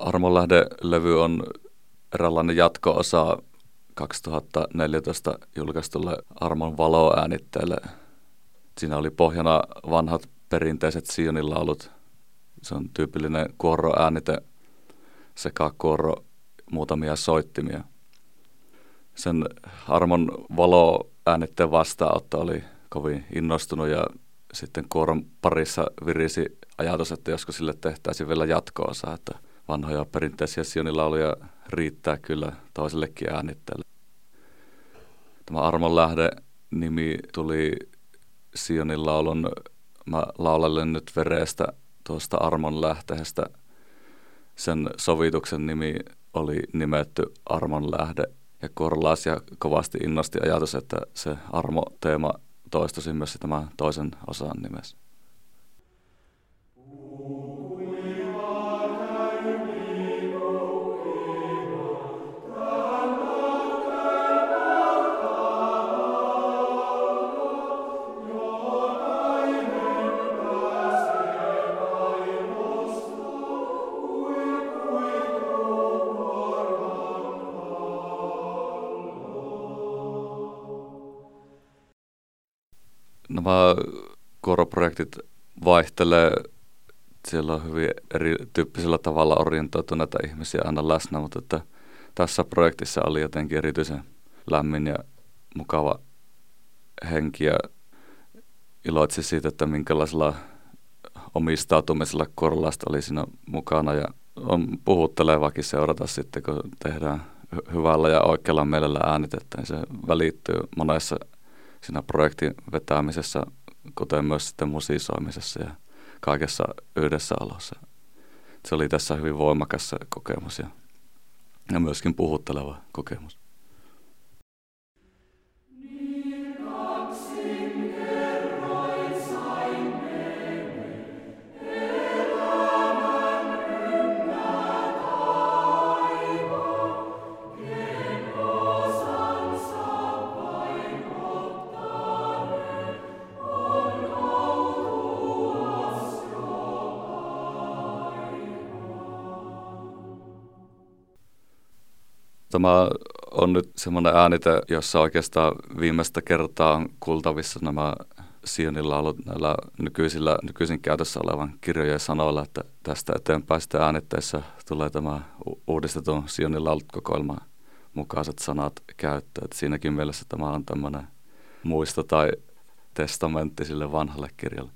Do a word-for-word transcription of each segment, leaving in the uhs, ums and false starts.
Armonlähde-levy on eräänlainen jatko-osa kaksituhattaneljätoista julkaistulle Armon Valo-äänitteelle. Siinä oli pohjana vanhat perinteiset Sionin laulut. Se on tyypillinen kuoroäänite sekä kuoro muutamia soittimia. Sen Armon Valo-äänitteen vastaanotto oli kovin innostunut ja sitten kuoron parissa virisi ajatus, että joskus sille tehtäisiin vielä jatko-osa, että vanhoja perinteisiä Sionin lauluja riittää kyllä toisellekin äänitteelle. Tämä Armon lähde-nimi tuli Sionin laulun Mä laulelen nyt verestä tuosta Armon lähteestä. Sen sovituksen nimi oli nimetty Armon lähde ja Korlaas ja kovasti innosti ajatus, että se Armo-teema toistuisi myös tämän toisen osan nimessä. Nämä kuoroprojektit vaihtelee. Siellä on hyvin erityyppisellä tavalla orientoituneita ihmisiä aina läsnä, mutta että tässä projektissa oli jotenkin erityisen lämmin ja mukava henki ja iloitsi siitä, että minkälaisella omistautumisella Korlaasta oli siinä mukana ja on puhuttelevakin seurata sitten, kun tehdään hyvällä ja oikealla mielellä äänitettä, niin se välittyy monessa siinä projektin vetämisessä, kuten myös sitten musiisoimisessa ja kaikessa yhdessäolossa. Se oli tässä hyvin voimakas kokemus ja, ja myöskin puhutteleva kokemus. Tämä on nyt semmoinen äänite, jossa oikeastaan viimeistä kertaa on kuultavissa nämä Sionin laulut näillä nykyisillä, nykyisin käytössä olevan kirjojen sanoilla, että tästä eteenpäin sitten äänitteessä tulee tämä uudistetun Sionin laulut-kokoelman mukaiset sanat käyttöön. Että siinäkin mielessä tämä on tämmöinen muisto tai testamentti sille vanhalle kirjalle.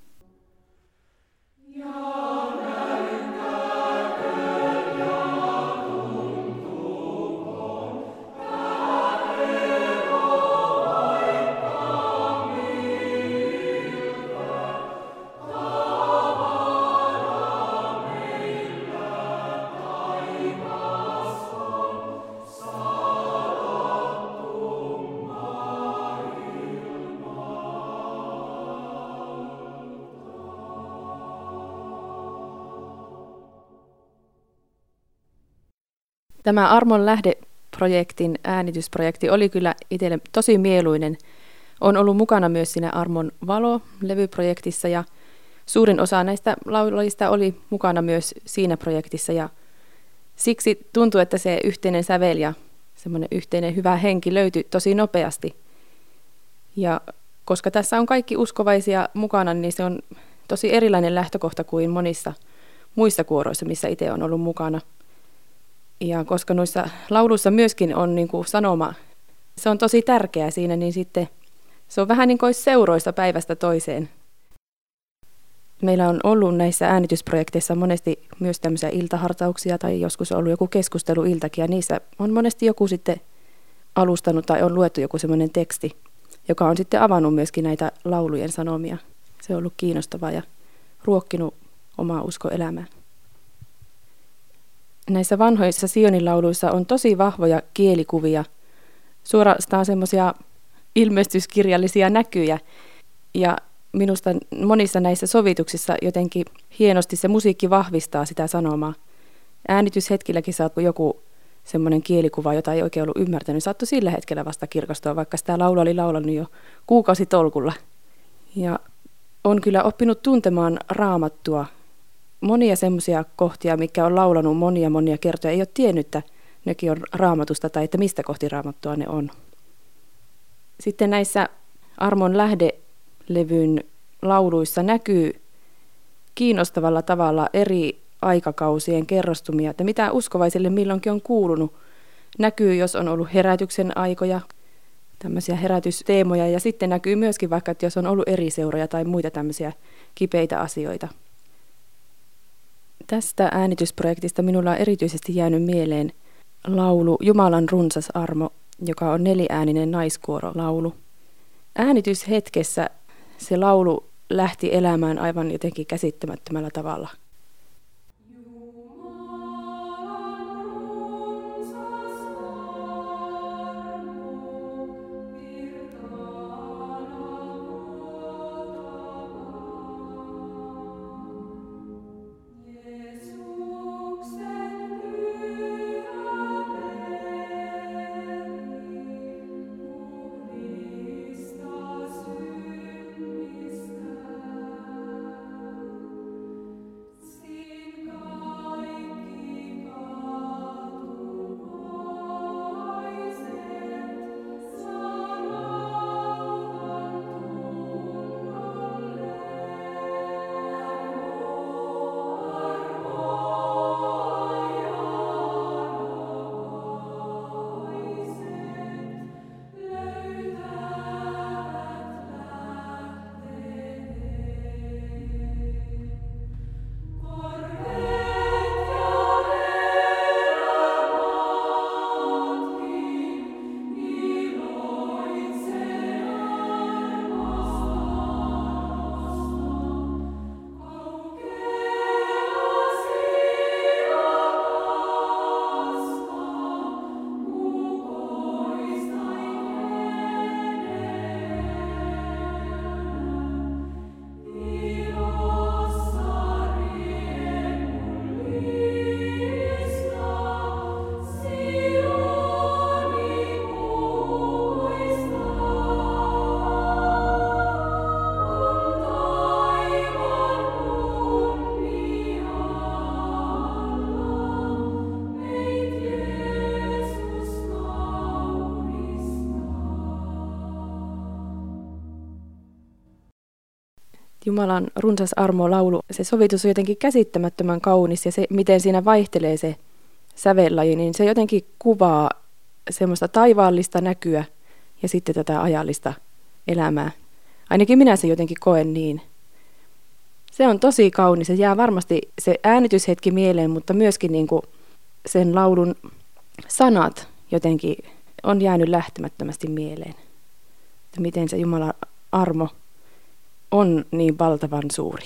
Tämä Armon lähde-projektin äänitysprojekti oli kyllä itselle tosi mieluinen. On ollut mukana myös siinä Armon Valo-levyprojektissa ja suurin osa näistä laulajista oli mukana myös siinä projektissa. Ja siksi tuntui, että se yhteinen sävel ja semmoinen yhteinen hyvä henki löytyi tosi nopeasti. Ja koska tässä on kaikki uskovaisia mukana, niin se on tosi erilainen lähtökohta kuin monissa muissa kuoroissa, missä itse on ollut mukana. Ja koska noissa lauluissa myöskin on niin kuin sanoma, se on tosi tärkeää siinä, niin sitten se on vähän niin kuin seuroissa päivästä toiseen. Meillä on ollut näissä äänitysprojekteissa monesti myös tämmöisiä iltahartauksia tai joskus on ollut joku keskusteluiltakin ja niissä on monesti joku sitten alustanut tai on luettu joku semmoinen teksti, joka on sitten avannut myöskin näitä laulujen sanomia. Se on ollut kiinnostavaa ja ruokkinut omaa uskoelämää. Näissä vanhoissa Sionin lauluissa on tosi vahvoja kielikuvia, suorastaan semmoisia ilmestyskirjallisia näkyjä. Ja minusta monissa näissä sovituksissa jotenkin hienosti se musiikki vahvistaa sitä sanomaa. Äänityshetkilläkin saattoi joku semmoinen kielikuva, jota ei oikein ollut ymmärtänyt, saattoi sillä hetkellä vasta kirkastua, vaikka sitä laulu oli laulanut jo kuukausitolkulla. Ja on kyllä oppinut tuntemaan Raamattua monia semmoisia kohtia, mikä on laulanut monia monia kertoja. Ei ole tiennyt, että nekin on Raamatusta tai että mistä kohti Raamattua ne on. Sitten näissä Armon lähdelevyn lauluissa näkyy kiinnostavalla tavalla eri aikakausien kerrostumia, että mitä uskovaisille milloinkin on kuulunut. Näkyy, jos on ollut herätyksen aikoja, tämmöisiä herätysteemoja, ja sitten näkyy myöskin vaikka, että jos on ollut eri seuroja tai muita tämmöisiä kipeitä asioita. Tästä äänitysprojektista minulla on erityisesti jäänyt mieleen laulu Jumalan runsas armo, joka on neliääninen naiskuorolaulu. Äänityshetkessä se laulu lähti elämään aivan jotenkin käsittämättömällä tavalla. Jumalan runsas armo laulu, se sovitus on jotenkin käsittämättömän kaunis ja se, miten siinä vaihtelee se sävellaji, niin se jotenkin kuvaa semmoista taivaallista näkyä ja sitten tätä ajallista elämää. Ainakin minä se jotenkin koen niin. Se on tosi kaunis, se jää varmasti se äänityshetki mieleen, mutta myöskin niin kuin sen laulun sanat jotenkin on jäänyt lähtemättömästi mieleen. Että miten se Jumalan armo on niin valtavan suuri.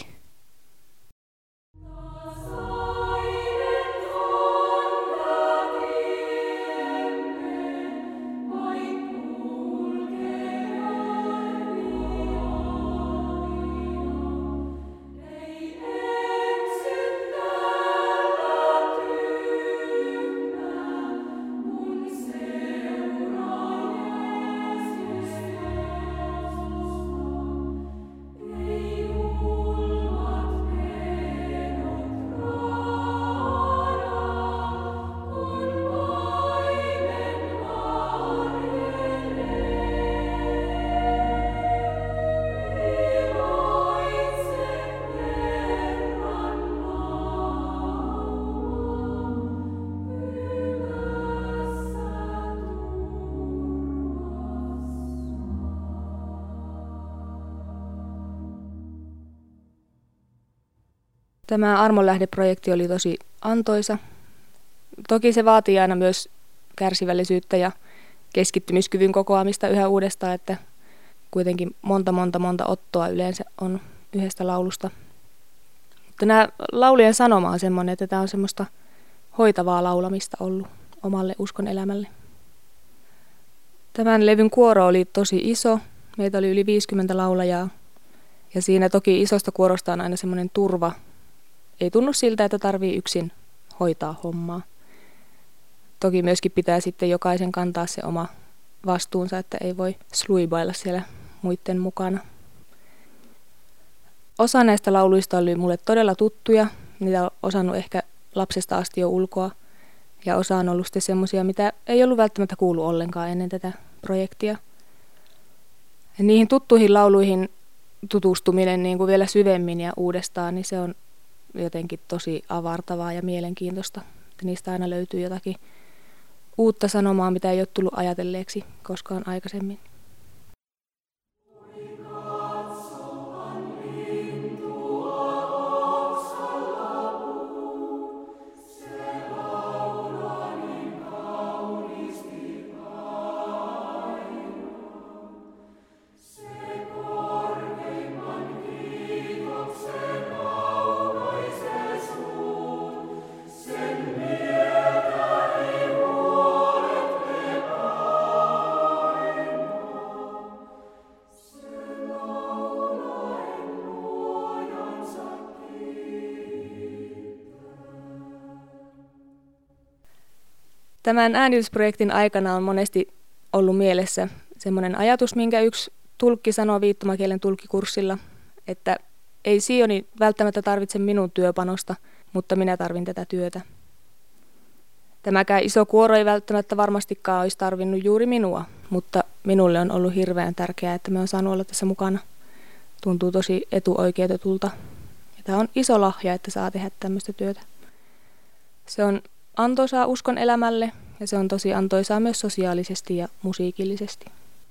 Tämä Armon lähde-projekti oli tosi antoisa. Toki se vaatii aina myös kärsivällisyyttä ja keskittymiskyvyn kokoamista yhä uudestaan, että kuitenkin monta, monta, monta ottoa yleensä on yhdestä laulusta. Mutta nämä laulujen sanoma on semmoinen, että tämä on semmoista hoitavaa laulamista ollut omalle uskon elämälle. Tämän levyn kuoro oli tosi iso. Meitä oli yli viisikymmentä laulajaa. Ja siinä toki isosta kuorosta on aina semmoinen turva. Ei tunnu siltä, että tarvii yksin hoitaa hommaa. Toki myöskin pitää sitten jokaisen kantaa se oma vastuunsa, että ei voi sluibailla siellä muiden mukana. Osa näistä lauluista oli mulle todella tuttuja Niitä on osannut ehkä lapsesta asti jo ulkoa. Ja osa on ollut sitten semmoisia, mitä ei ollut välttämättä kuullut ollenkaan ennen tätä projektia. Ja niihin tuttuihin lauluihin tutustuminen niin kuin vielä syvemmin ja uudestaan, niin se on jotenkin tosi avartavaa ja mielenkiintoista. Että niistä aina löytyy jotakin uutta sanomaa, mitä ei ole tullut ajatelleeksi koskaan aikaisemmin. Tämän äänitysprojektin aikana on monesti ollut mielessä semmoinen ajatus, minkä yksi tulkki sanoi viittomakielen tulkkikurssilla, että ei Sioni välttämättä tarvitse minun työpanosta, mutta minä tarvin tätä työtä. Tämäkään iso kuoro ei välttämättä varmastikaan olisi tarvinnut juuri minua, mutta minulle on ollut hirveän tärkeää, että mä oon saanut olla tässä mukana. Tuntuu tosi etuoikeutetulta. Ja tämä on iso lahja, että saa tehdä tämmöistä työtä. Se on antoisaa uskon elämälle ja se on tosi antoisaa myös sosiaalisesti ja musiikillisesti.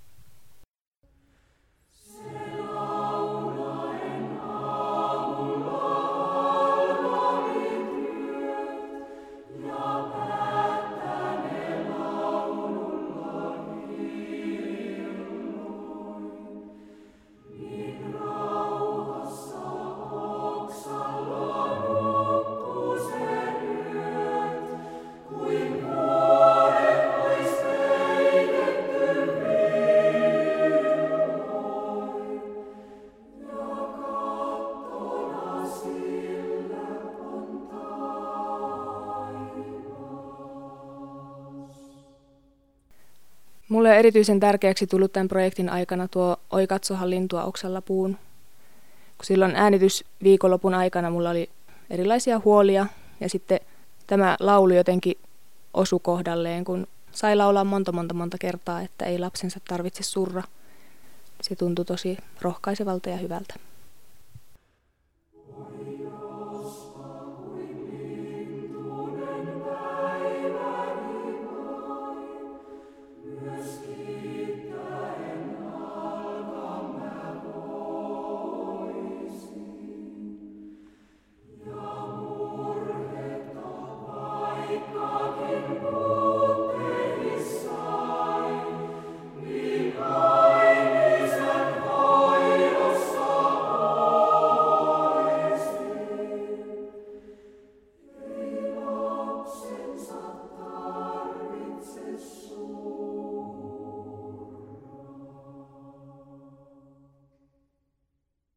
Mulle on erityisen tärkeäksi tullut tämän projektin aikana tuo Oi katsohan lintua oksalla puun. Kun silloin äänitysviikonlopun aikana mulla oli erilaisia huolia ja sitten tämä laulu jotenkin osui kohdalleen, kun sai laulaa monta monta monta kertaa, että ei lapsensa tarvitse surra. Se tuntui tosi rohkaisevalta ja hyvältä.